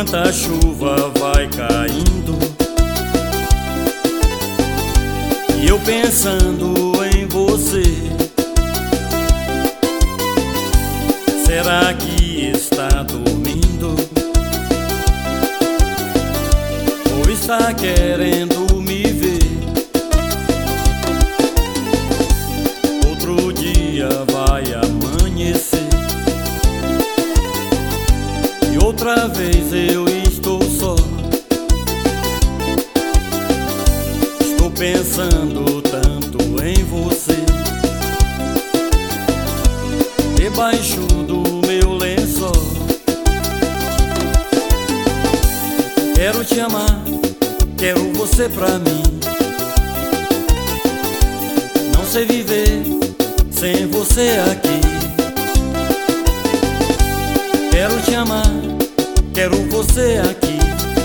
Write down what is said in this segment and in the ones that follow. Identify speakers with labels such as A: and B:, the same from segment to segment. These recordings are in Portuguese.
A: enquanto a chuva vai caindo, e eu pensando em você. Será que está dormindo? Ou está querendo me ver? Outro dia vai amanhecer e outra vez eu estou só. Estou pensando tanto em você, debaixo do meu lençol. Quero te amar, quero você pra mim. Não sei viver sem você aqui. Quero te amar, quero você aqui.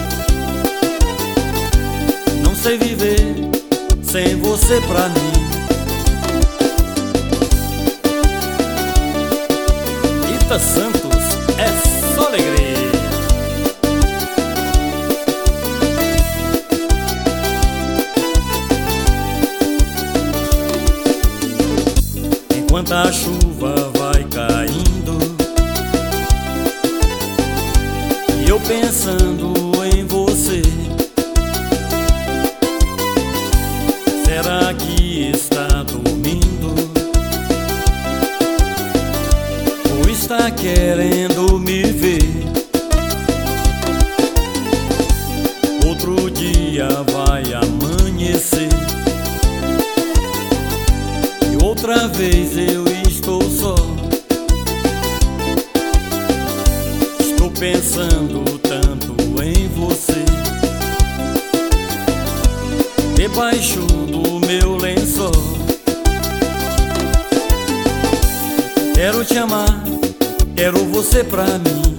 A: Não sei viver sem você pra mim. Rita Santos, é só alegria. Enquanto a chuva vai caindo, e eu pensando em você. Será que está dormindo? Ou está querendo me ver? Outro dia vai amanhecer e outra vez eu estou só. Estou pensando tanto em você, debaixo do meu lençol. Quero te amar, quero você pra mim.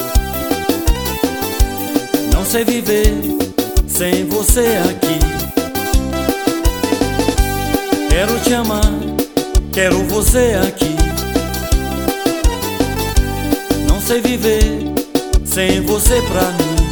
A: Não sei viver sem você aqui. Quero te amar, quero você aqui. Não sei viver sem você pra mim.